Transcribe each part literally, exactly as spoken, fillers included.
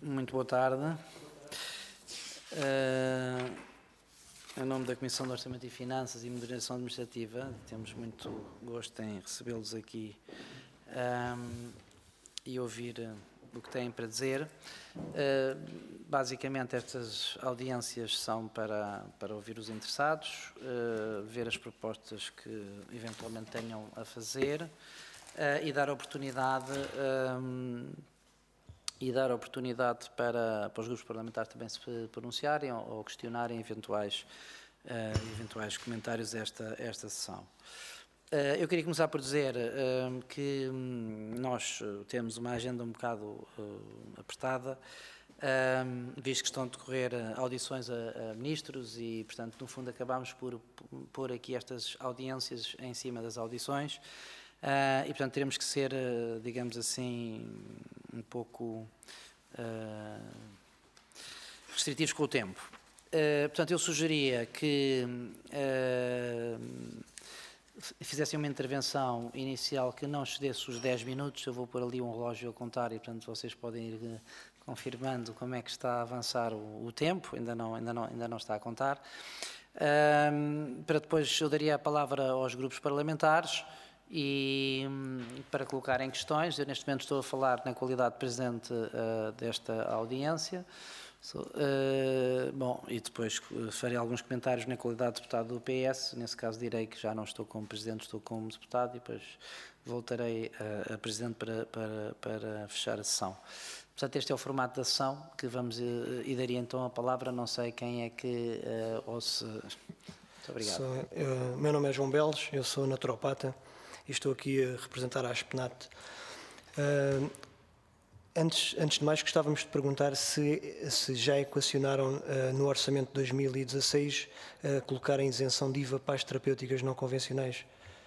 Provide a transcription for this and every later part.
Muito boa tarde. Uh, em nome da Comissão de Orçamento e Finanças e Moderação Administrativa, temos muito gosto em recebê-los aqui um, e ouvir uh, o que têm para dizer. Uh, basicamente, estas audiências são para, para ouvir os interessados, uh, ver as propostas que eventualmente tenham a fazer uh, e dar oportunidade um, e dar oportunidade para, para os grupos parlamentares também se pronunciarem ou, ou questionarem eventuais, uh, eventuais comentários a esta, a esta sessão. Uh, eu queria começar por dizer uh, que um, nós temos uma agenda um bocado uh, apertada, uh, visto que estão a decorrer audições a, a ministros e, portanto, no fundo acabamos por pôr aqui estas audiências em cima das audições. Uh, e, portanto, teremos que ser, uh, digamos assim, um pouco uh, restritivos com o tempo. Uh, portanto, eu sugeria que uh, fizessem uma intervenção inicial que não excedesse os dez minutos. Eu vou pôr ali um relógio a contar e, portanto, vocês podem ir uh, confirmando como é que está a avançar o, o tempo. Ainda não, ainda, não, ainda não está a contar. Uh, para depois eu daria a palavra aos grupos parlamentares e para colocarem questões. Eu neste momento estou a falar na qualidade de Presidente uh, desta audiência. So, uh, bom, e depois farei alguns comentários na qualidade de Deputado do P S. Nesse caso direi que já não estou como Presidente, estou como Deputado e depois voltarei a, a Presidente para, para, para fechar a sessão. Portanto, este é o formato da sessão que vamos, uh, e daria então a palavra, não sei quem é que uh, ou se... Muito obrigado. Sou, uh, meu nome é João Belos, eu sou naturopata. Estou aqui a representar a ASPENAT. Uh, antes, antes de mais, gostávamos de perguntar se, se já equacionaram uh, no orçamento de dois mil e dezasseis uh, colocar a isenção de I V A para as terapêuticas não convencionais.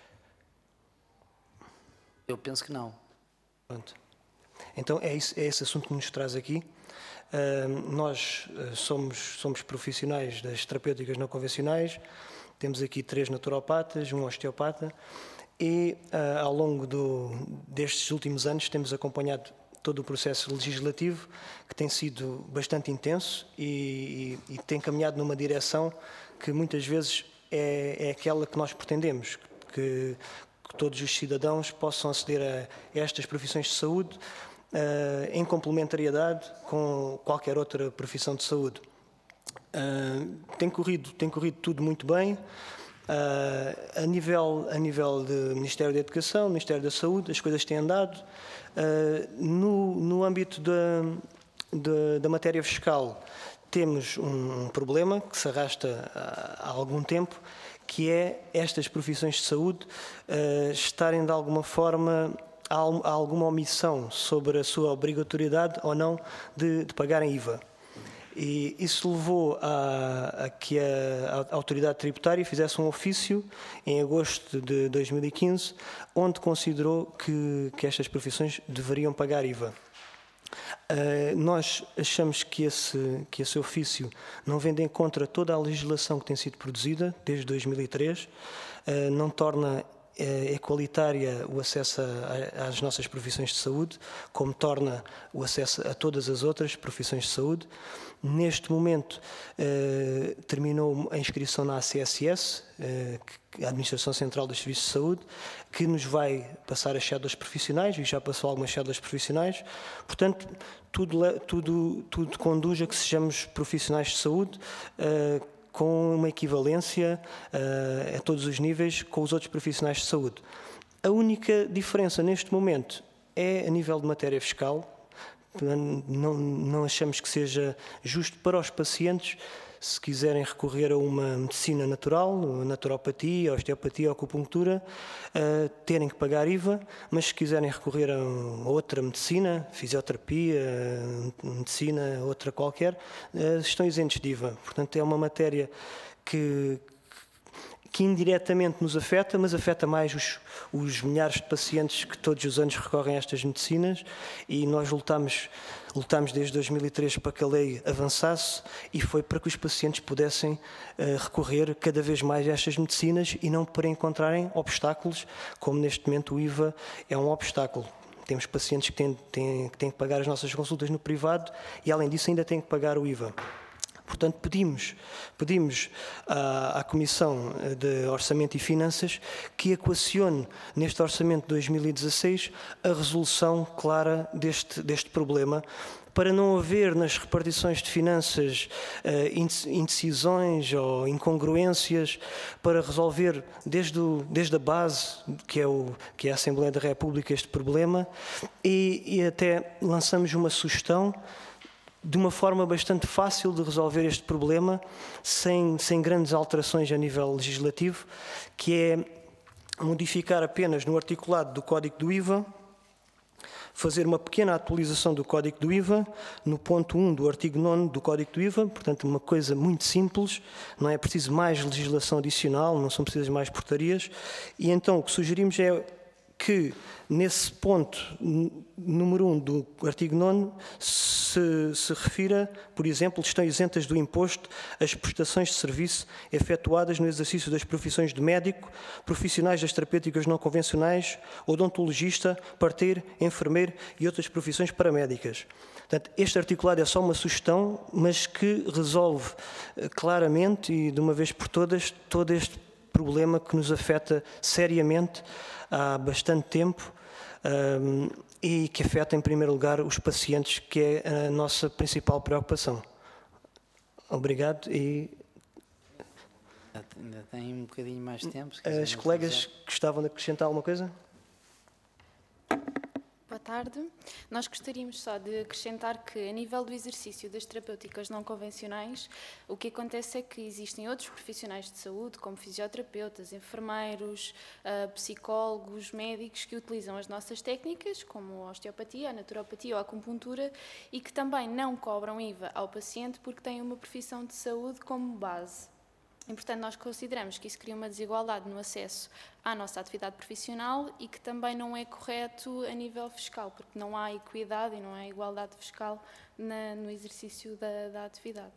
Eu penso que não. Pronto. Então é, isso, é esse assunto que nos traz aqui. Uh, nós uh, somos, somos profissionais das terapêuticas não convencionais, temos aqui três naturopatas, um osteopata, e uh, ao longo do, destes últimos anos temos acompanhado todo o processo legislativo, que tem sido bastante intenso e, e, e tem caminhado numa direção que muitas vezes é, é aquela que nós pretendemos, que, que todos os cidadãos possam aceder a estas profissões de saúde uh, em complementariedade com qualquer outra profissão de saúde. Uh, tem corrido, tem corrido tudo muito bem. Uh, a, nível, a nível do Ministério da Educação, Ministério da Saúde, as coisas têm andado. Uh, no, no âmbito da, da, da matéria fiscal, temos um problema que se arrasta há, há algum tempo, que é estas profissões de saúde uh, estarem de alguma forma, há, há alguma omissão sobre a sua obrigatoriedade ou não de, de pagarem I V A. E isso levou a, a que a, a autoridade tributária fizesse um ofício em agosto de dois mil e quinze, onde considerou que, que estas profissões deveriam pagar I V A. Uh, nós achamos que esse, que esse ofício não vem de encontro a toda a legislação que tem sido produzida desde dois mil e três, uh, não torna é igualitária o acesso a, às nossas profissões de saúde, como torna o acesso a todas as outras profissões de saúde. Neste momento, eh, terminou a inscrição na A C S S, eh, a Administração Central dos Serviços de Saúde, que nos vai passar as cédulas profissionais, e já passou algumas cédulas profissionais. Portanto, tudo, tudo, tudo conduz a que sejamos profissionais de saúde, eh, com uma equivalência uh, a todos os níveis com os outros profissionais de saúde. A única diferença neste momento é a nível de matéria fiscal. Não, não achamos que seja justo para os pacientes, se quiserem recorrer a uma medicina natural, a naturopatia, a osteopatia, a acupuntura, uh, terem que pagar I V A, mas se quiserem recorrer a outra medicina, fisioterapia, medicina, outra qualquer, uh, estão isentos de I V A. Portanto, é uma matéria que, que indiretamente nos afeta, mas afeta mais os, os milhares de pacientes que todos os anos recorrem a estas medicinas, e nós lutamos, lutamos desde dois mil e três para que a lei avançasse, e foi para que os pacientes pudessem uh, recorrer cada vez mais a estas medicinas e não para encontrarem obstáculos, como neste momento o I V A é um obstáculo. Temos pacientes que têm, têm, que têm que pagar as nossas consultas no privado e, além disso, ainda têm que pagar o I V A. Portanto, pedimos, pedimos à, à Comissão de Orçamento e Finanças que equacione neste Orçamento de dois mil e dezasseis a resolução clara deste, deste problema, para não haver nas repartições de finanças uh, indecisões ou incongruências, para resolver desde, o, desde a base, que é, o, que é a Assembleia da República, este problema, e, e até lançamos uma sugestão de uma forma bastante fácil de resolver este problema, sem, sem grandes alterações a nível legislativo, que é modificar apenas no articulado do Código do I V A, fazer uma pequena atualização do Código do I V A, no ponto um do artigo nono do Código do I V A, portanto uma coisa muito simples, não é preciso mais legislação adicional, não são precisas mais portarias, e então o que sugerimos é que, nesse ponto número um do artigo nono, se, se refira, por exemplo, estão isentas do imposto as prestações de serviço efetuadas no exercício das profissões de médico, profissionais das terapêuticas não convencionais, odontologista, parteiro, enfermeiro e outras profissões paramédicas. Portanto, este articulado é só uma sugestão, mas que resolve claramente e de uma vez por todas todo este problema que nos afeta seriamente há bastante tempo um, e que afeta em primeiro lugar os pacientes, que é a nossa principal preocupação. Obrigado e... Ainda tem um bocadinho mais de tempo. As colegas gostavam de acrescentar alguma coisa? Boa tarde. Nós gostaríamos só de acrescentar que, a nível do exercício das terapêuticas não convencionais, o que acontece é que existem outros profissionais de saúde, como fisioterapeutas, enfermeiros, psicólogos, médicos, que utilizam as nossas técnicas, como a osteopatia, a naturopatia ou a acupuntura, e que também não cobram I V A ao paciente porque têm uma profissão de saúde como base. E, portanto, nós consideramos que isso cria uma desigualdade no acesso à nossa atividade profissional e que também não é correto a nível fiscal, porque não há equidade e não há igualdade fiscal na, no exercício da, da atividade.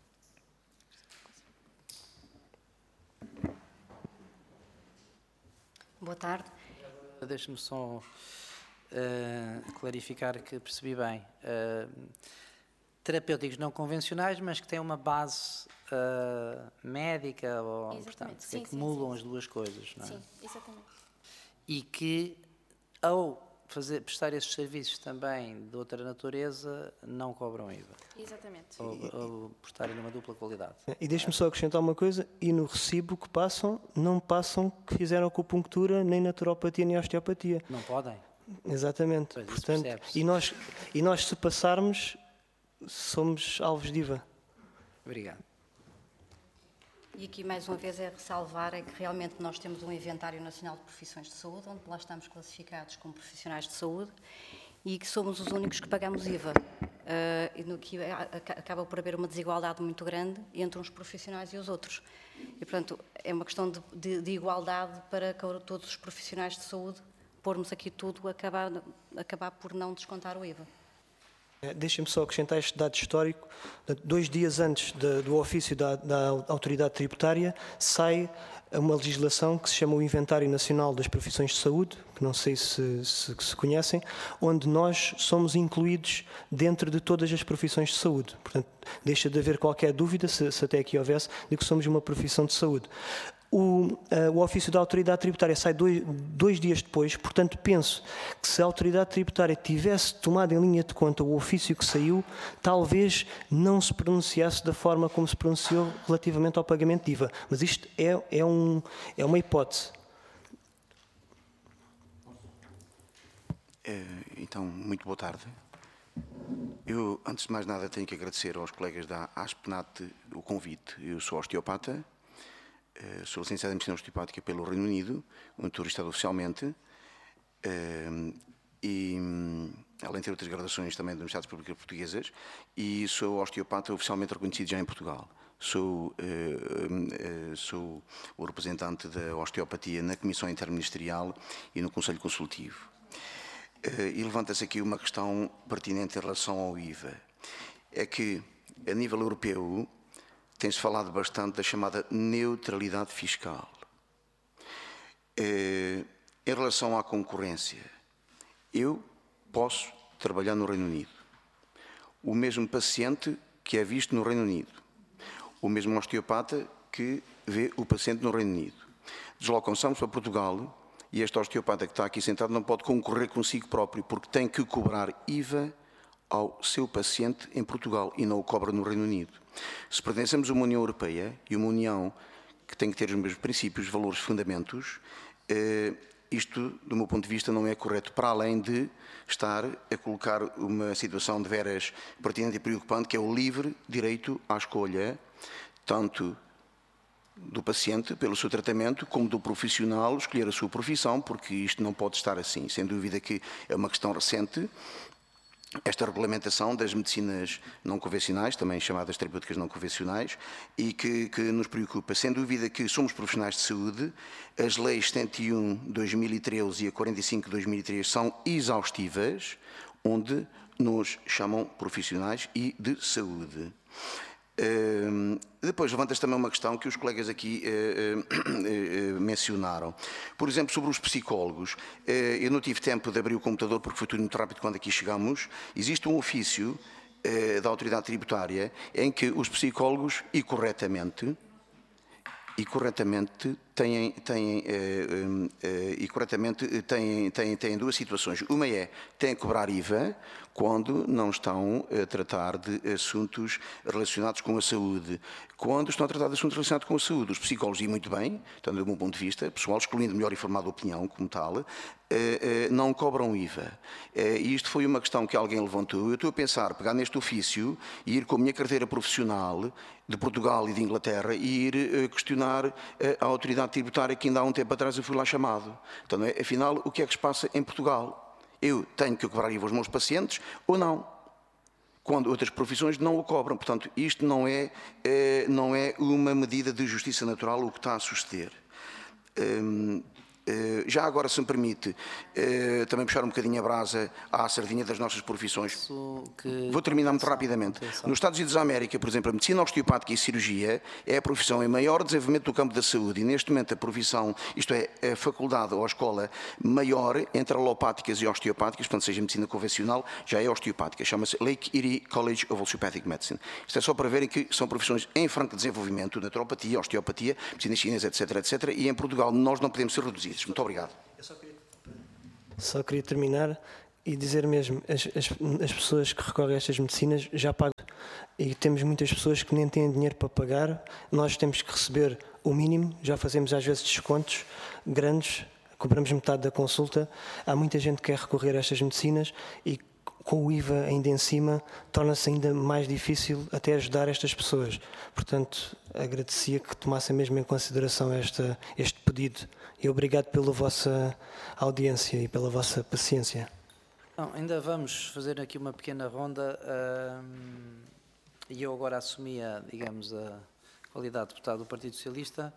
Boa tarde. Deixe-me só uh, clarificar que percebi bem. Uh, terapêuticos não convencionais, mas que têm uma base uh, médica, ou, portanto, que sim, acumulam sim, sim. as duas coisas, não é? Sim, exatamente. E que, ao fazer, prestar esses serviços também de outra natureza, não cobram I V A. Exatamente. Ou, ou por estarem numa dupla qualidade. E deixe-me só acrescentar uma coisa, e no recibo que passam, não passam que fizeram acupuntura, nem naturopatia, nem osteopatia. Não podem? Exatamente. Pois, portanto, e nós, e nós, se passarmos, somos alvos de I V A. Obrigado. E aqui, mais uma vez, é ressalvar é que realmente nós temos um inventário nacional de profissões de saúde, onde lá estamos classificados como profissionais de saúde e que somos os únicos que pagamos I V A. Uh, e no que acaba por haver uma desigualdade muito grande entre uns profissionais e os outros. E, portanto, é uma questão de, de, de igualdade para todos os profissionais de saúde, pormos aqui tudo, acabar, acabar por não descontar o I V A. Deixem-me só acrescentar este dado histórico. Dois dias antes de, do ofício da, da autoridade tributária, sai uma legislação que se chama o Inventário Nacional das Profissões de Saúde, que não sei se, se, se conhecem, onde nós somos incluídos dentro de todas as profissões de saúde. Portanto, deixa de haver qualquer dúvida, se, se até aqui houvesse, de que somos uma profissão de saúde. O, uh, o ofício da autoridade tributária sai dois, dois dias depois, portanto penso que se a autoridade tributária tivesse tomado em linha de conta o ofício que saiu, talvez não se pronunciasse da forma como se pronunciou relativamente ao pagamento de I V A. Mas isto é, é, um, é uma hipótese. Então, muito boa tarde. Eu, antes de mais nada, tenho que agradecer aos colegas da ASPNAT o convite. Eu sou osteopata. Uh, sou licenciado em Medicina Osteopática pelo Reino Unido, onde estou registado oficialmente, uh, e, um, além de ter outras graduações também das Universidades Públicas Portuguesas, e sou osteopata oficialmente reconhecido já em Portugal. Sou, uh, uh, sou o representante da osteopatia na Comissão Interministerial e no Conselho Consultivo. Uh, e levanta-se aqui uma questão pertinente em relação ao I V A. É que, a nível europeu, tem-se falado bastante da chamada neutralidade fiscal. Eh, em relação à concorrência, eu posso trabalhar no Reino Unido. O mesmo paciente que é visto no Reino Unido. O mesmo osteopata que vê o paciente no Reino Unido. Deslocam-se para Portugal e este osteopata que está aqui sentado não pode concorrer consigo próprio, porque tem que cobrar I V A ao seu paciente em Portugal e não o cobra no Reino Unido. Se pertencemos a uma União Europeia e uma União que tem que ter os mesmos princípios, valores, fundamentos, eh, isto, do meu ponto de vista, não é correto, para além de estar a colocar uma situação de veras pertinente e preocupante, que é o livre direito à escolha, tanto do paciente pelo seu tratamento, como do profissional escolher a sua profissão, porque isto não pode estar assim. Sem dúvida que é uma questão recente, esta regulamentação das medicinas não convencionais, também chamadas terapêuticas não convencionais, e que, que nos preocupa. Sem dúvida que somos profissionais de saúde, as leis setenta e um de dois mil e treze e a quarenta e cinco de dois mil e três são exaustivas, onde nos chamam profissionais e de saúde. Uh, depois levanta-se também uma questão que os colegas aqui uh, uh, uh, mencionaram. Por exemplo, sobre os psicólogos. Uh, eu não tive tempo de abrir o computador porque foi tudo muito rápido quando aqui chegamos. Existe um ofício uh, da autoridade tributária em que os psicólogos, e corretamente, e corretamente têm, têm, uh, uh, uh, e corretamente têm, têm, têm duas situações. Uma é, têm que cobrar I V A quando não estão a tratar de assuntos relacionados com a saúde. Quando estão a tratar de assuntos relacionados com a saúde, os psicólogos, e muito bem, tanto do meu ponto de vista, pessoal, excluindo melhor informada opinião como tal, não cobram I V A. E isto foi uma questão que alguém levantou. Eu estou a pensar, pegar neste ofício e ir com a minha carteira profissional de Portugal e de Inglaterra e ir questionar a autoridade tributária que ainda há um tempo atrás eu fui lá chamado. Então, afinal, o que é que se passa em Portugal? Eu tenho que cobrar I V A aos meus pacientes ou não? Quando outras profissões não o cobram. Portanto, isto não é, é, não é uma medida de justiça natural o que está a suceder. Hum, Já agora, se me permite, também puxar um bocadinho a brasa à sardinha das nossas profissões. Que... Vou terminar muito rapidamente. Nos Estados Unidos da América, por exemplo, a medicina osteopática e cirurgia é a profissão em maior desenvolvimento do campo da saúde e neste momento a profissão, isto é, a faculdade ou a escola maior entre alopáticas e osteopáticas, portanto seja medicina convencional, já é osteopática, chama-se Lake Erie College of Osteopathic Medicine. Isto é só para verem que são profissões em franco desenvolvimento, naturopatia, osteopatia, medicina chinesa, etc, etc, e em Portugal nós não podemos ser reduzidos. Muito obrigado. Eu só queria, só queria terminar e dizer mesmo, as, as, as pessoas que recorrem a estas medicinas já pagam e temos muitas pessoas que nem têm dinheiro para pagar, nós temos que receber o mínimo, já fazemos às vezes descontos grandes, cobramos metade da consulta, há muita gente que quer recorrer a estas medicinas e com o I V A ainda em cima, torna-se ainda mais difícil até ajudar estas pessoas. Portanto, agradecia que tomassem mesmo em consideração esta, este pedido e obrigado pela vossa audiência e pela vossa paciência. Não, ainda vamos fazer aqui uma pequena ronda hum, e eu agora assumia, digamos, a qualidade de deputado do Partido Socialista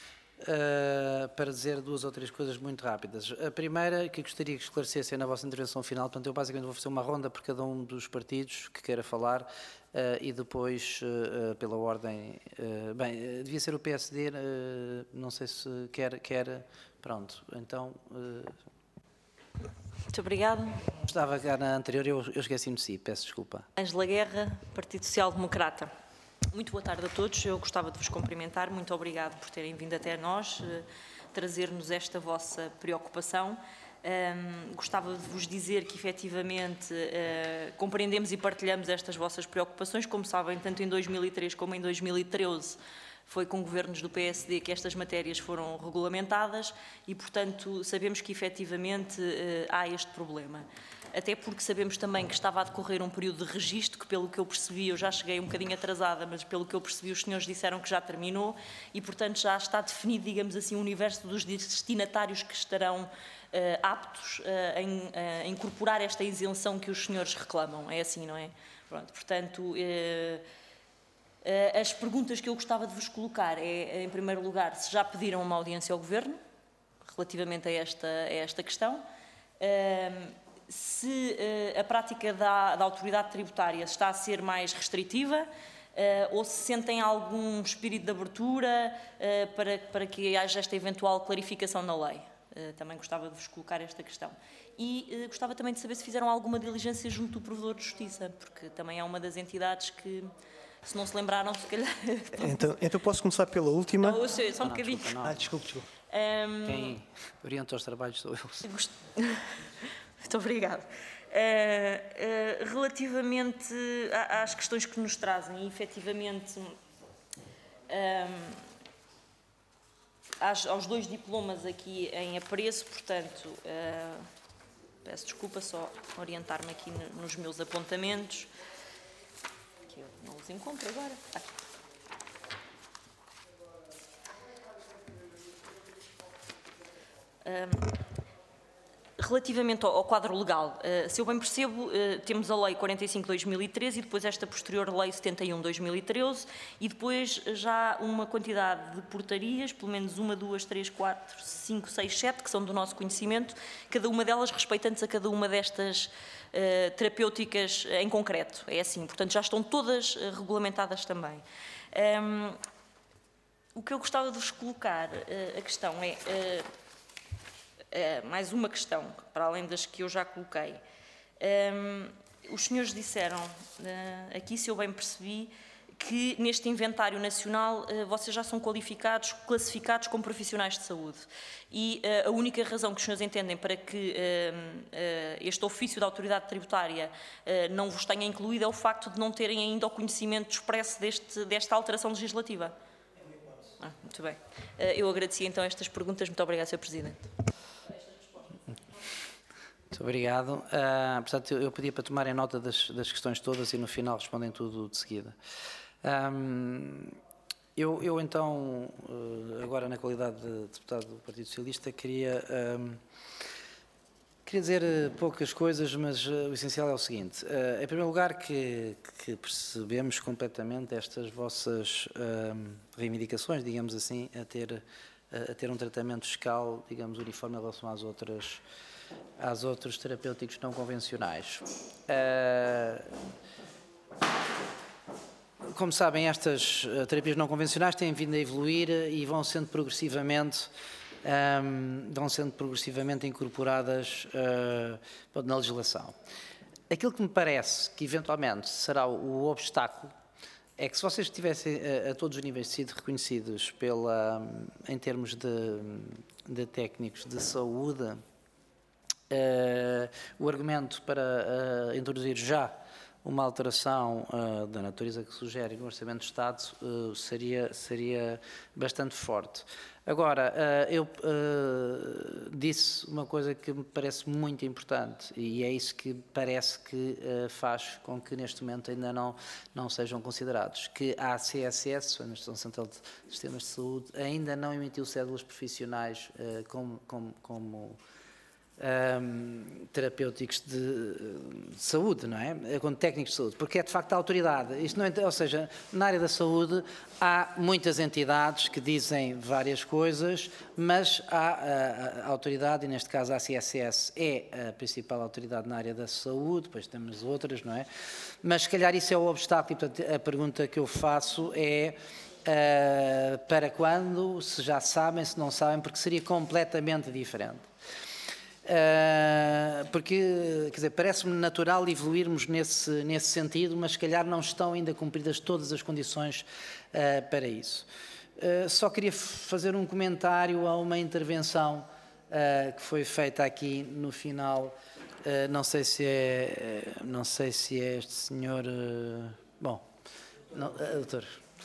Uh, para dizer duas ou três coisas muito rápidas. A primeira, que gostaria que esclarecessem na vossa intervenção final, portanto, eu basicamente vou fazer uma ronda por cada um dos partidos que queira falar uh, e depois, uh, pela ordem, uh, bem, devia ser o P S D, uh, não sei se quer, quer pronto, então... Uh, Muito obrigada. Estava cá na anterior, eu, eu esqueci-me de si, peço desculpa. Ângela Guerra, Partido Social Democrata. Muito boa tarde a todos, eu gostava de vos cumprimentar, muito obrigado por terem vindo até nós, eh, trazer-nos esta vossa preocupação. Um, gostava de vos dizer que, efetivamente, uh, compreendemos e partilhamos estas vossas preocupações. Como sabem, tanto em dois mil e três como em dois mil e treze, foi com governos do P S D que estas matérias foram regulamentadas e, portanto, sabemos que, efetivamente, uh, há este problema. Até porque sabemos também que estava a decorrer um período de registro, que pelo que eu percebi, eu já cheguei um bocadinho atrasada, mas pelo que eu percebi os senhores disseram que já terminou e, portanto, já está definido, digamos assim, o universo dos destinatários que estarão uh, aptos uh, em uh, incorporar esta isenção que os senhores reclamam. É assim, não é? Pronto, portanto, uh, uh, as perguntas que eu gostava de vos colocar é, em primeiro lugar, se já pediram uma audiência ao Governo relativamente a esta, a esta questão. Uh, se uh, a prática da, da autoridade tributária está a ser mais restritiva uh, ou se sentem algum espírito de abertura uh, para, para que haja esta eventual clarificação na lei. Uh, também gostava de vos colocar esta questão. E uh, gostava também de saber se fizeram alguma diligência junto do Provedor de Justiça, porque também é uma das entidades que, se não se lembraram, se calhar... Então, então posso começar pela última? Não, eu sei, só um Não, não, bocadinho. desculpa, não. Ah, desculpe, desculpe. Um, Quem orienta os trabalhos sou eu. Gost... Muito obrigada. Uh, uh, relativamente às questões que nos trazem, e efetivamente um, às, aos dois diplomas aqui em apreço, portanto, uh, peço desculpa, só orientar-me aqui no, nos meus apontamentos, que eu não os encontro agora. Aqui. Um, Relativamente ao quadro legal, se eu bem percebo, temos a Lei quarenta e cinco de dois mil e treze e depois esta posterior Lei setenta e um de dois mil e treze e depois já uma quantidade de portarias, pelo menos uma, duas, três, quatro, cinco, seis, sete, que são do nosso conhecimento, cada uma delas respeitantes a cada uma destas uh, terapêuticas em concreto. É assim, portanto já estão todas uh, regulamentadas também. Um, o que eu gostava de vos colocar, uh, a questão é... Uh, Uh, mais uma questão, para além das que eu já coloquei. Um, os senhores disseram, uh, aqui se eu bem percebi, que neste inventário nacional uh, vocês já são qualificados, classificados como profissionais de saúde. E uh, a única razão que os senhores entendem para que uh, uh, este ofício da autoridade tributária uh, não vos tenha incluído é o facto de não terem ainda o conhecimento expresso deste, desta alteração legislativa. Ah, muito bem. Uh, eu agradecia então estas perguntas. Muito obrigada, senhor Presidente. Muito obrigado. Uh, portanto, eu, eu pedi para tomarem nota das, das questões todas e no final respondem tudo de seguida. Um, eu, eu então, uh, agora na qualidade de deputado do Partido Socialista, queria, um, queria dizer uh, poucas coisas, mas uh, o essencial é o seguinte. Uh, em primeiro lugar, que, que percebemos completamente estas vossas um, reivindicações, digamos assim, a ter, a ter um tratamento fiscal, digamos, uniforme em relação às outras às outros terapêuticos não convencionais. Como sabem, estas terapias não convencionais têm vindo a evoluir e vão sendo progressivamente, vão sendo progressivamente incorporadas na legislação. Aquilo que me parece que eventualmente será o obstáculo é que se vocês tivessem a, a todos os níveis sido reconhecidos pela, em termos de, de técnicos de saúde, Uh, o argumento para uh, introduzir já uma alteração uh, da natureza que sugere no Orçamento de Estado uh, seria, seria bastante forte. Agora, uh, eu uh, disse uma coisa que me parece muito importante e é isso que parece que uh, faz com que neste momento ainda não, não sejam considerados, que a A C S S, a Administração Central de Sistemas de Saúde, ainda não emitiu cédulas profissionais uh, como, como, como Um, terapêuticos de, de saúde, não é? Com técnicos de saúde, porque é de facto a autoridade. Isto não é, ou seja, na área da saúde há muitas entidades que dizem várias coisas, mas há a, a autoridade, e neste caso a A C S S é a principal autoridade na área da saúde, depois temos outras, não é? Mas se calhar isso é o obstáculo, e portanto a pergunta que eu faço é uh, para quando, se já sabem, se não sabem, porque seria completamente diferente. Uh, porque, quer dizer, parece-me natural evoluirmos nesse, nesse sentido, mas se calhar não estão ainda cumpridas todas as condições uh, para isso. Uh, só queria fazer um comentário a uma intervenção uh, que foi feita aqui no final, uh, não sei se é, não sei se é este senhor, uh, bom, não, uh, doutor,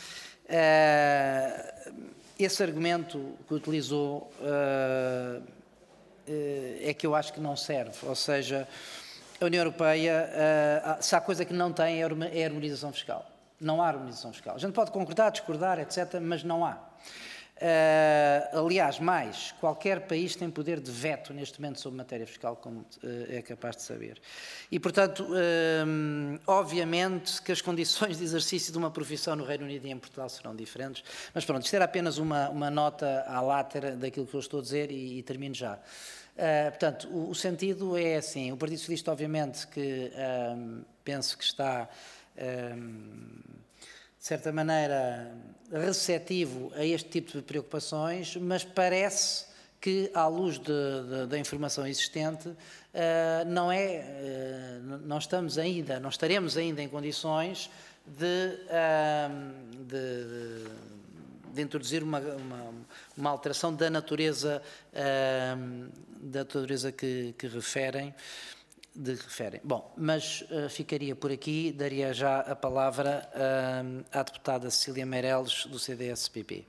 uh, esse argumento que utilizou uh, é que eu acho que não serve, ou seja, a União Europeia, se há coisa que não tem é a harmonização fiscal. Não há harmonização fiscal. A gente pode concordar, discordar, etcétera, mas não há. Aliás, mais, qualquer país tem poder de veto neste momento sobre matéria fiscal, como é capaz de saber. E, portanto, obviamente que as condições de exercício de uma profissão no Reino Unido e em Portugal serão diferentes, mas pronto, isto era apenas uma, uma nota à látera daquilo que eu estou a dizer e, e termino já. Uh, portanto, o, o sentido é assim, o Partido Socialista obviamente que um, penso que está, um, de certa maneira, receptivo a este tipo de preocupações, mas parece que, à luz de, de, da informação existente, uh, não é, uh, não estamos ainda, não estaremos ainda em condições de, uh, de, de introduzir uma, uma, uma alteração da natureza, uh, da natureza que, que referem. De referem. Bom, mas uh, ficaria por aqui, daria já a palavra uh, à deputada Cecília Meireles, do C D S P P.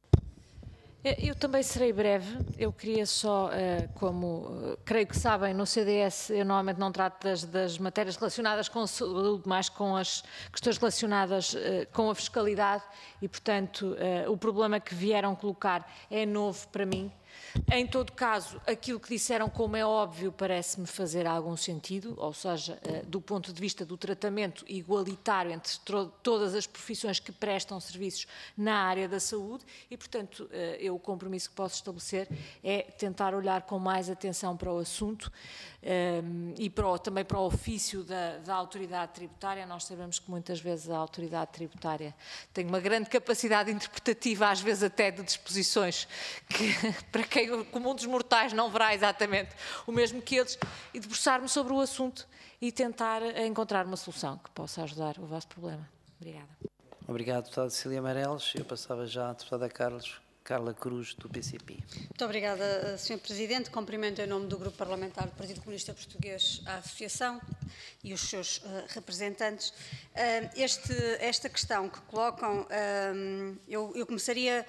Eu também serei breve. Eu queria só, como creio que sabem, no C D S eu normalmente não trato das, das matérias relacionadas com saúde, mais com as questões relacionadas com a fiscalidade e, portanto, o problema que vieram colocar é novo para mim. Em todo caso, aquilo que disseram, como é óbvio, parece-me fazer algum sentido, ou seja, do ponto de vista do tratamento igualitário entre todas as profissões que prestam serviços na área da saúde e, portanto, eu o compromisso que posso estabelecer é tentar olhar com mais atenção para o assunto um, e para o, também para o ofício da, da autoridade tributária. Nós sabemos que muitas vezes a autoridade tributária tem uma grande capacidade interpretativa, às vezes até de disposições que, para quem o comum dos mortais não verá exatamente o mesmo que eles, e debruçar-me sobre o assunto e tentar encontrar uma solução que possa ajudar o vosso problema. Obrigada. Obrigado, deputada Cecília Meireles. Eu passava já à deputada Carlos. Carla Cruz, do P C P. Muito obrigada, senhor Presidente. Cumprimento em nome do Grupo Parlamentar do Partido Comunista Português a Associação e os seus uh, representantes. Uh, este, esta questão que colocam, uh, eu, eu começaria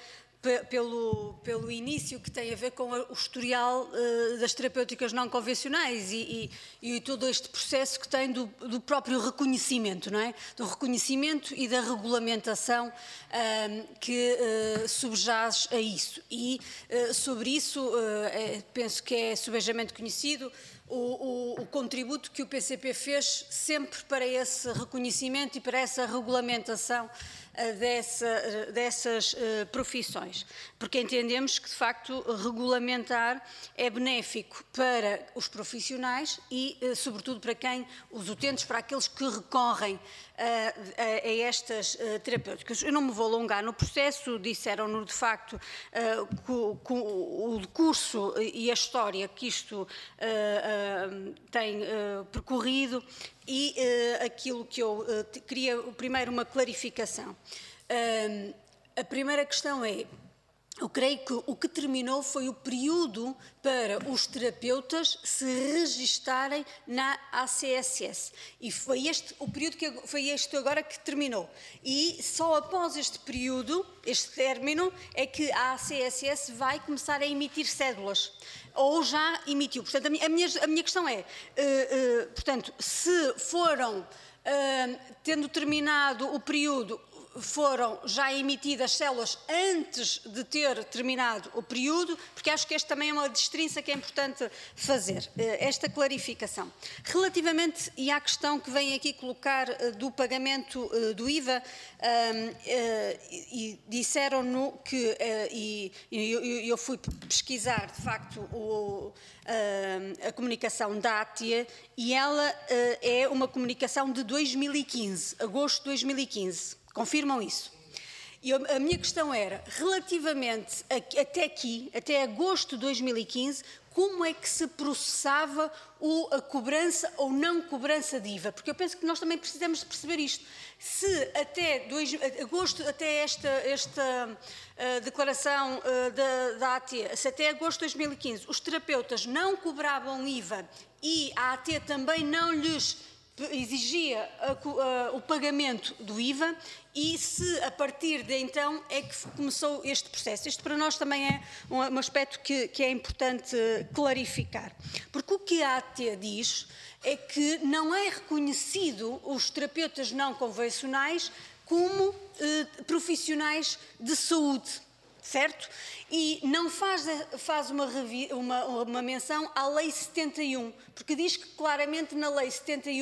pelo, pelo início, que tem a ver com o historial uh, das terapêuticas não convencionais e, e, e todo este processo que tem do, do próprio reconhecimento, não é? Do reconhecimento e da regulamentação uh, que uh, subjaz a isso. E uh, sobre isso, uh, é, penso que é subejamente conhecido O, o, o contributo que o P C P fez sempre para esse reconhecimento e para essa regulamentação uh, dessa, uh, dessas uh, profissões, porque entendemos que, de facto, regulamentar é benéfico para os profissionais e, uh, sobretudo, para quem, os utentes, para aqueles que recorrem uh, a, a estas uh, terapêuticas. Eu não me vou alongar no processo, disseram-no, de facto, uh, com, com o curso e a história que isto uh, Uh, tem uh, percorrido e uh, aquilo que eu uh, queria, primeiro, uma clarificação. Uh, a primeira questão é, eu creio que o que terminou foi o período para os terapeutas se registarem na A C S S. E foi este o período que foi este agora que terminou. E só após este período, este término, é que a A C S S vai começar a emitir cédulas. Ou já emitiu. Portanto, a minha, a minha, a minha questão é, uh, uh, portanto, se foram, uh, tendo terminado o período, foram já emitidas células antes de ter terminado o período, porque acho que esta também é uma destrinça que é importante fazer, esta clarificação. Relativamente, e à questão que vem aqui colocar do pagamento do I V A, e disseram-no que, e eu fui pesquisar, de facto, o, a comunicação da A T I A, e ela é uma comunicação de dois mil e quinze, agosto de dois mil e quinze. Confirmam isso? E a minha questão era, relativamente a, até aqui, até agosto de dois mil e quinze, como é que se processava o, a cobrança ou não cobrança de I V A? Porque eu penso que nós também precisamos de perceber isto. Se até dois, agosto, até esta, esta uh, declaração uh, da, da A T, se até agosto de dois mil e quinze os terapeutas não cobravam I V A e a AT também não lhes exigia a, a, o pagamento do I V A, e se a partir de então é que começou este processo. Isto para nós também é um, um aspecto que, que é importante clarificar, porque o que a AT diz é que não é reconhecido os terapeutas não convencionais como eh, profissionais de saúde, certo? E não faz, faz uma, uma, uma menção à Lei setenta e um, porque diz que claramente na Lei setenta e um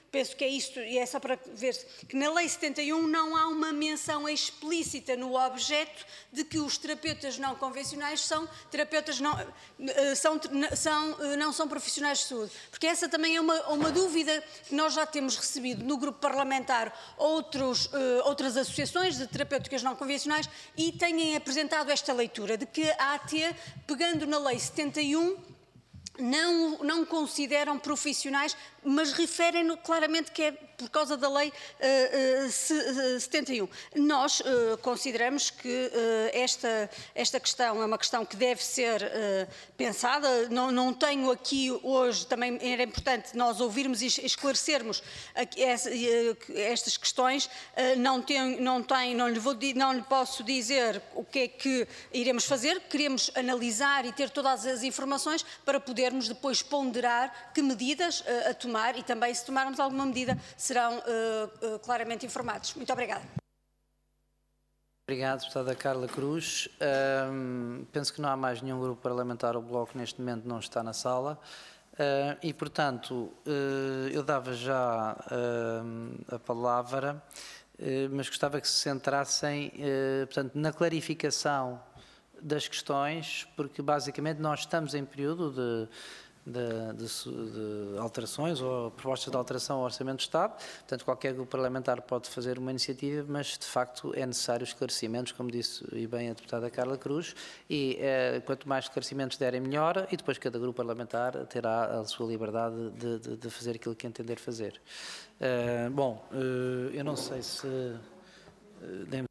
penso que é isto, e é só para ver que na Lei setenta e um não há uma menção explícita no objeto de que os terapeutas não convencionais são terapeutas não, são, são, não são profissionais de saúde. Porque essa também é uma, uma dúvida que nós já temos recebido no grupo parlamentar outros, outras associações de terapêuticas não convencionais e têm apresentado esta leitura de que a AT, pegando na Lei setenta e um, Não, não consideram profissionais, mas referem claramente que é por causa da Lei uh, uh, setenta e um. Nós uh, consideramos que uh, esta, esta questão é uma questão que deve ser uh, pensada. Não, não tenho aqui hoje, também era importante nós ouvirmos e esclarecermos aqui, essa, uh, estas questões. Uh, não, tenho, não, tenho, não, lhe vou, não lhe posso dizer o que é que iremos fazer. Queremos analisar e ter todas as informações para podermos depois ponderar que medidas uh, a tomar e também, se tomarmos alguma medida, serão uh, uh, claramente informados. Muito obrigada. Obrigado, deputada Carla Cruz. Um, penso que não há mais nenhum grupo parlamentar ou bloco neste momento não está na sala uh, e, portanto, uh, eu dava já uh, a palavra, uh, mas gostava que se centrassem uh, portanto, na clarificação das questões, porque basicamente nós estamos em período de De, de, de alterações ou propostas de alteração ao Orçamento do Estado. Portanto, qualquer grupo parlamentar pode fazer uma iniciativa, mas de facto é necessário esclarecimentos, como disse e bem a deputada Carla Cruz, e eh, quanto mais esclarecimentos derem, melhor, e depois cada grupo parlamentar terá a sua liberdade de, de, de fazer aquilo que entender fazer. Uh, bom, uh, eu não sei se... Uh,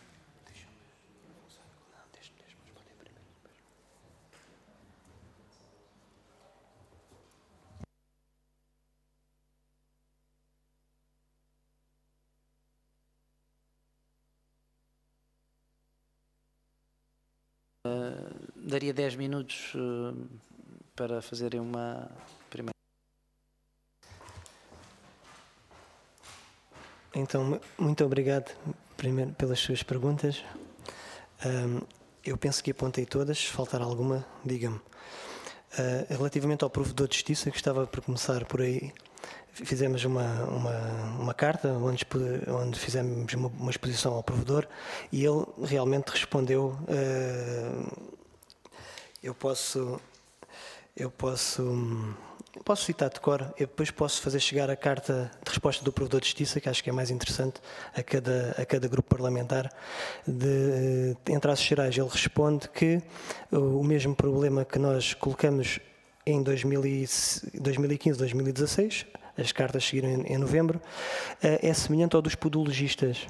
Uh, daria dez minutos uh, para fazerem uma primeira. Então, muito obrigado primeiro pelas suas perguntas. Um, eu penso que apontei todas, se faltar alguma, diga-me. Uh, relativamente ao provedor de justiça, que estava por começar por aí, fizemos uma, uma, uma carta onde, onde fizemos uma, uma exposição ao provedor e ele realmente respondeu. Uh, eu posso, eu posso, posso citar de cor, eu depois posso fazer chegar a carta de resposta do provedor de justiça, que acho que é mais interessante a cada, a cada grupo parlamentar. De, em traços gerais, ele responde que o mesmo problema que nós colocamos em dois mil e quinze, dois mil e dezasseis, as cartas seguiram em, em novembro, é semelhante ao dos podologistas.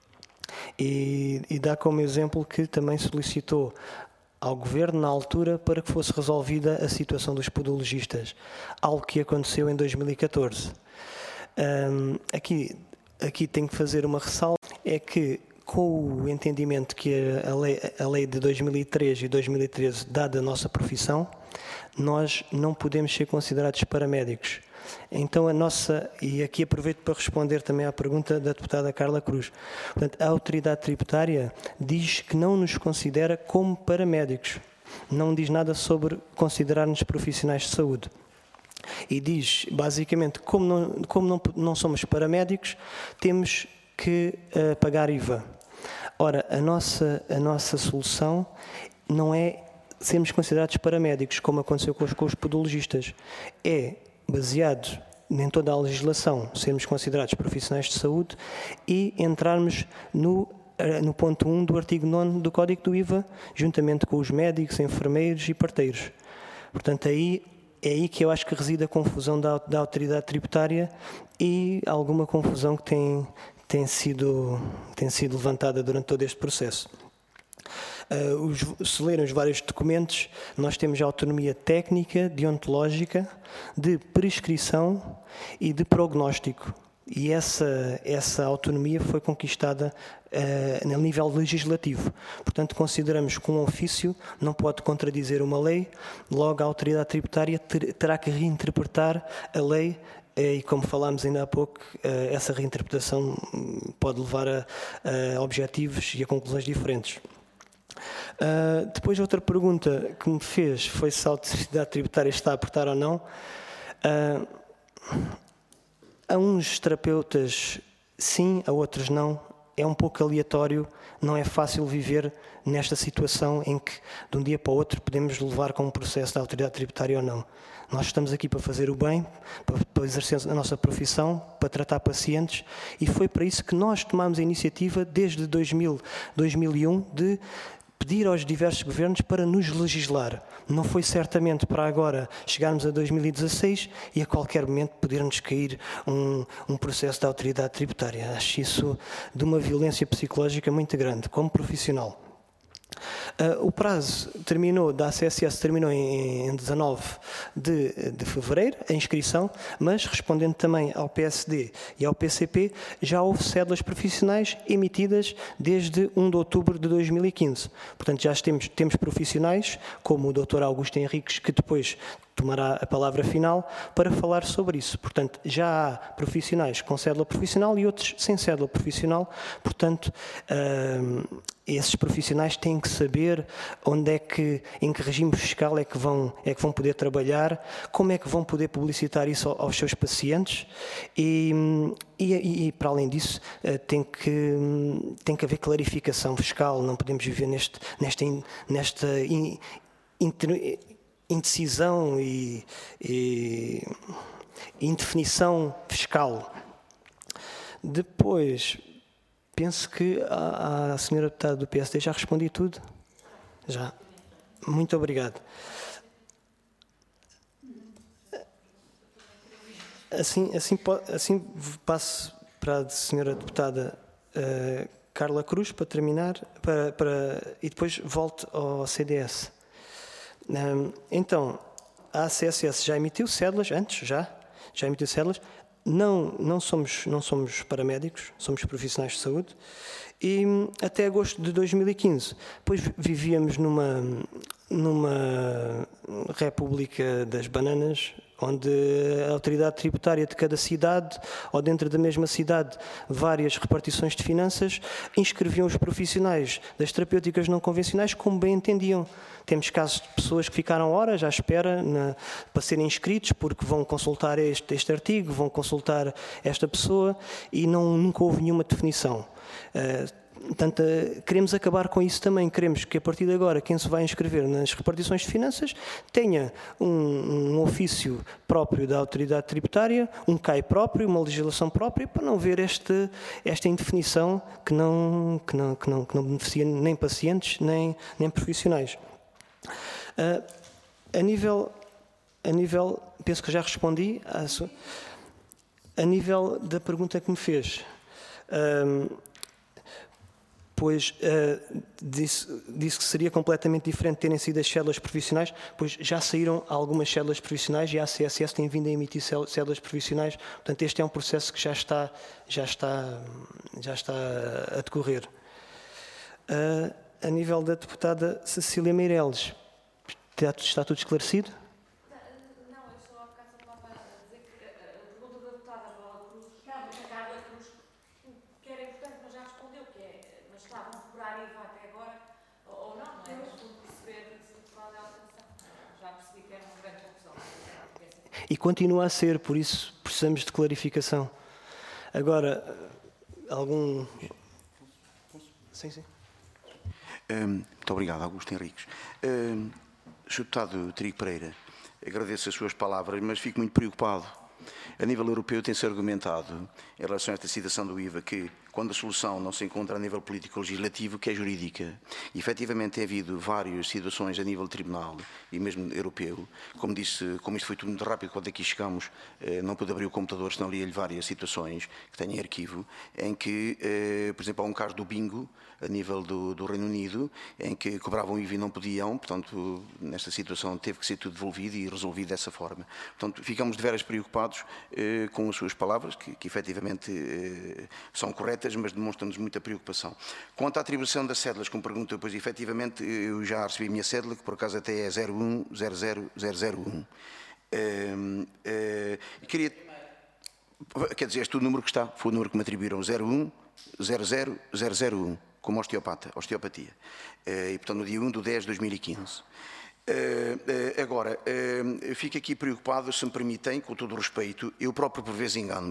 E, e dá como exemplo que também solicitou ao Governo, na altura, para que fosse resolvida a situação dos podologistas, algo que aconteceu em dois mil e catorze. Um, aqui, aqui tenho que fazer uma ressalva, é que com o entendimento que a lei, a lei de dois mil e três e dois mil e treze dá da nossa profissão, nós não podemos ser considerados paramédicos. Então a nossa, e aqui aproveito para responder também à pergunta da deputada Carla Cruz, portanto, a autoridade tributária diz que não nos considera como paramédicos, não diz nada sobre considerar-nos profissionais de saúde. E diz, basicamente, como não, como não, não somos paramédicos, temos que uh, pagar I V A. Ora, a nossa, a nossa solução não é sermos considerados paramédicos, como aconteceu com os, com os podologistas. É baseado em toda a legislação, sermos considerados profissionais de saúde e entrarmos no, no ponto um do artigo nono do Código do I V A, juntamente com os médicos, enfermeiros e parteiros. Portanto, aí, é aí que eu acho que reside a confusão da, da autoridade tributária e alguma confusão que tem, tem, sido, tem sido levantada durante todo este processo. Uh, os, se lerem os vários documentos, nós temos a autonomia técnica, deontológica, de prescrição e de prognóstico. E essa, essa autonomia foi conquistada uh, a nível legislativo. Portanto, consideramos que um ofício não pode contradizer uma lei, logo a autoridade tributária ter, terá que reinterpretar a lei. E como falámos ainda há pouco, essa reinterpretação pode levar a, a objetivos e a conclusões diferentes. Uh, depois, outra pergunta que me fez foi se a autoridade tributária está a apertar ou não. Uh, a uns terapeutas sim, a outros não. É um pouco aleatório, não é fácil viver nesta situação em que de um dia para o outro podemos levar com um processo da autoridade tributária ou não. Nós estamos aqui para fazer o bem, para, para exercer a nossa profissão, para tratar pacientes, e foi para isso que nós tomámos a iniciativa desde dois mil, dois mil e um de pedir aos diversos governos para nos legislar. Não foi certamente para agora chegarmos a dois mil e dezasseis e a qualquer momento poder-nos cair um, um processo de autoridade tributária. Acho isso de uma violência psicológica muito grande, como profissional. Uh, o prazo terminou, da A C S S terminou em, em dezanove de, de fevereiro, a inscrição, mas respondendo também ao P S D e ao P C P, já houve cédulas profissionais emitidas desde um de outubro de dois mil e quinze. Portanto, já temos, temos profissionais, como o doutor Augusto Henriques, que depois tomará a palavra final para falar sobre isso. Portanto, já há profissionais com cédula profissional e outros sem cédula profissional. Portanto, uh, esses profissionais têm que saber onde é que, em que regime fiscal é que vão, é que vão poder trabalhar, como é que vão poder publicitar isso aos seus pacientes e, e, e para além disso, tem que, tem que haver clarificação fiscal, não podemos viver neste, nesta, nesta in, inter, indecisão e, e indefinição fiscal. Depois, penso que a, a senhora deputada do P S D já respondi tudo. Já. Muito obrigado. Assim, assim, assim passo para a senhora deputada uh, Carla Cruz para terminar para, para, e depois volto ao C D S. Um, então, a A C S S já emitiu cédulas, antes já, já emitiu cédulas. Não, não, somos, não somos paramédicos, somos profissionais de saúde e até agosto de dois mil e quinze, pois vivíamos numa, numa república das bananas, onde a autoridade tributária de cada cidade, ou dentro da mesma cidade, várias repartições de finanças, inscreviam os profissionais das terapêuticas não convencionais como bem entendiam. Temos casos de pessoas que ficaram horas à espera na, para serem inscritos, porque vão consultar este, este artigo, vão consultar esta pessoa, e não, nunca houve nenhuma definição. Uh, Portanto, queremos acabar com isso também. Queremos que, a partir de agora, quem se vai inscrever nas repartições de finanças tenha um, um ofício próprio da autoridade tributária, um C A I próprio, uma legislação própria, para não ver este, esta indefinição que não, que, não, que, não, que não beneficia nem pacientes, nem, nem profissionais. Uh, a, nível, a nível, penso que já respondi, a, sua, a nível da pergunta que me fez. Uh, pois uh, disse, disse que seria completamente diferente terem sido as cédulas profissionais, pois já saíram algumas cédulas profissionais e a A C S S tem vindo a emitir cédulas profissionais, portanto este é um processo que já está, já está, já está a decorrer. Uh, a nível da deputada Cecília Meireles, está, está tudo esclarecido? Não, eu só há bocado estava a dizer que a pergunta da deputada Carla Cruz, que era importante, mas já respondeu, que é, mas estavam a cobrar I V A até agora, ou não, não é? Mas vou perceber qual é a alteração. Já percebi que era uma grande confusão. E continua a ser, por isso precisamos de clarificação. Agora, algum... Sim, sim. Um, muito obrigado, Augusto Henriques. Um, senhor Deputado Trigo Pereira, agradeço as suas palavras, mas fico muito preocupado. A nível europeu tem-se argumentado, em relação a esta situação do I V A, que quando a solução não se encontra a nível político-legislativo, que é jurídica. E, efetivamente, tem havido várias situações a nível de tribunal e mesmo europeu. Como disse, como isto foi tudo muito rápido, quando aqui chegamos, não pude abrir o computador, senão lia-lhe várias situações que tenho em arquivo, em que, por exemplo, há um caso do bingo, a nível do, do Reino Unido, em que cobravam I V A e não podiam, portanto, nesta situação teve que ser tudo devolvido e resolvido dessa forma. Portanto, ficamos de veras preocupados eh, com as suas palavras, que, que efetivamente eh, são corretas, mas demonstram-nos muita preocupação. Quanto à atribuição das cédulas, como pergunta, pois efetivamente eu já recebi a minha cédula, que por acaso até é zero um zero zero zero zero um. Uh, uh, queria... Quer dizer, este é o número que está, foi o número que me atribuíram, zero um zero zero zero zero um, como osteopata, osteopatia. Uh, e, portanto, no dia um de dez de dois mil e quinze. Uh, uh, agora, uh, fico aqui preocupado, se me permitem, com todo o respeito, eu próprio por vezes engano-me.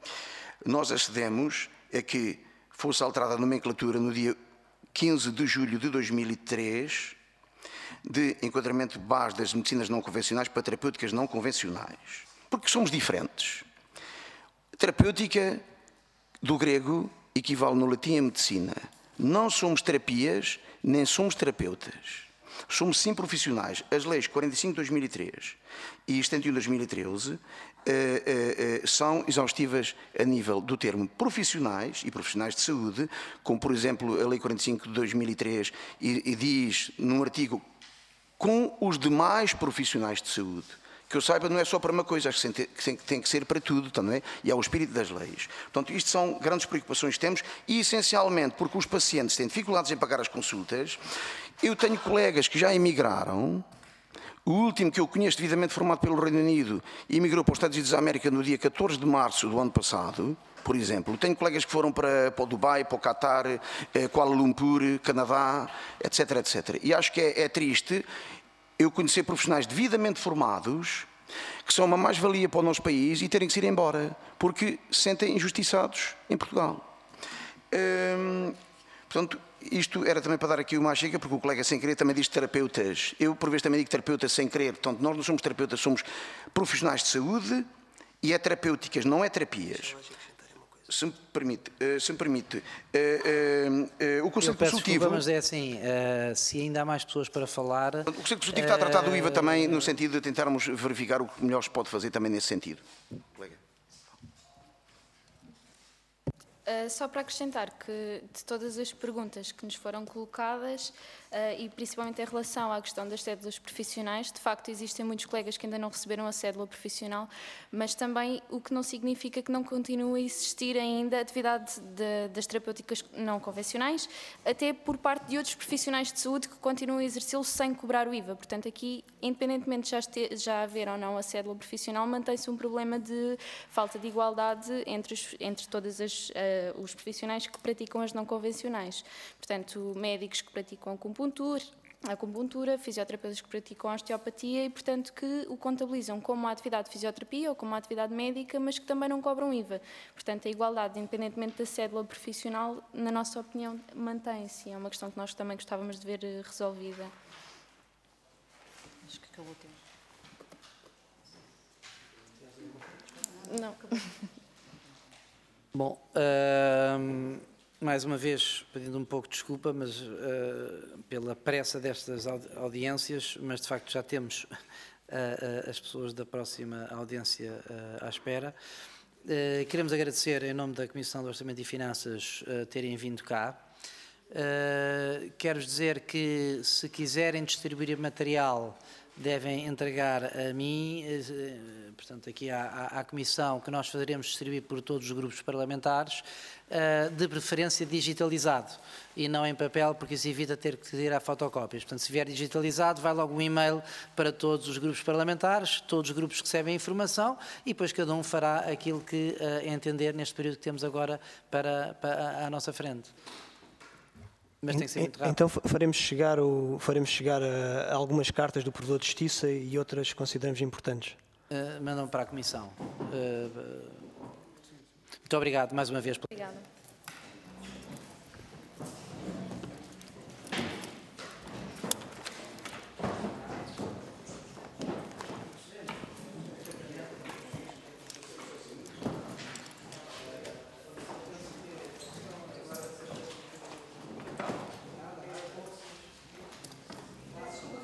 Nós acedemos a que fosse alterada a nomenclatura no dia quinze de julho de dois mil e três de enquadramento de base das medicinas não convencionais para terapêuticas não convencionais. Porque somos diferentes. Terapêutica, do grego, equivale no latim a medicina. Não somos terapias, nem somos terapeutas. Somos sim profissionais. As leis quarenta e cinco de dois mil e três e setenta e um de dois mil e treze uh, uh, uh, são exaustivas a nível do termo profissionais e profissionais de saúde, como por exemplo a lei quarenta e cinco de dois mil e três e, e diz num artigo com os demais profissionais de saúde. Que eu saiba, não é só para uma coisa, acho que tem, tem que ser para tudo também, e é o espírito das leis. Portanto, isto são grandes preocupações que temos, e essencialmente porque os pacientes têm dificuldades em pagar as consultas. Eu tenho colegas que já emigraram, o último que eu conheço devidamente formado pelo Reino Unido, emigrou para os Estados Unidos da América no dia catorze de março do ano passado, por exemplo. Tenho colegas que foram para, para o Dubai, para o Qatar, Kuala Lumpur, Canadá, etc, etcétera. E acho que é, é triste eu conhecer profissionais devidamente formados que são uma mais-valia para o nosso país e terem que se ir embora, porque se sentem injustiçados em Portugal. Hum, portanto, isto era também para dar aqui uma chega, porque o colega sem querer também diz terapeutas. Eu, por vezes, também digo terapeutas sem querer. Portanto, nós não somos terapeutas, somos profissionais de saúde e é terapêuticas, não é terapias. Se me permite, se me permite, o Conselho Consultivo... Desculpa, mas é assim, se ainda há mais pessoas para falar... O Conselho Consultivo está a tratar do I V A também, no sentido de tentarmos verificar o que melhor se pode fazer também nesse sentido. Colega. Uh, só para acrescentar que de todas as perguntas que nos foram colocadas, uh, e principalmente em relação à questão das cédulas profissionais, de facto existem muitos colegas que ainda não receberam a cédula profissional, mas também o que não significa que não continue a existir ainda a atividade de, das terapêuticas não convencionais, até por parte de outros profissionais de saúde que continuam a exercê-lo sem cobrar o I V A. Portanto, aqui, independentemente de já, este, já haver ou não a cédula profissional, mantém-se um problema de falta de igualdade entre, os, entre todas as uh, os profissionais que praticam as não convencionais. Portanto, médicos que praticam acupuntura, acupuntura, fisioterapeutas que praticam osteopatia e, portanto, que o contabilizam como uma atividade de fisioterapia ou como uma atividade médica, mas que também não cobram I V A. Portanto, a igualdade, independentemente da cédula profissional, na nossa opinião, mantém-se. É uma questão que nós também gostávamos de ver resolvida. Acho que acabou o tempo. Não. Bom, uh, mais uma vez, pedindo um pouco de desculpa, mas uh, pela pressa destas audiências, mas de facto já temos uh, uh, as pessoas da próxima audiência uh, à espera. Uh, queremos agradecer, em nome da Comissão de Orçamento e Finanças, uh, terem vindo cá. Uh, quero dizer que, se quiserem distribuir material, devem entregar a mim, portanto aqui à, à, à Comissão, que nós faremos distribuir por todos os grupos parlamentares, de preferência digitalizado e não em papel, porque isso evita ter que tirar fotocópias. Portanto, se vier digitalizado, vai logo um e-mail para todos os grupos parlamentares, todos os grupos que recebem a informação, e depois cada um fará aquilo que entender neste período que temos agora para, para à nossa frente. Mas tem que ser muito rápido. Então faremos chegar, o, faremos chegar a, a algumas cartas do Provedor de Justiça e outras que consideramos importantes. Uh, mandam para a Comissão. Uh, muito obrigado mais uma vez. Obrigada.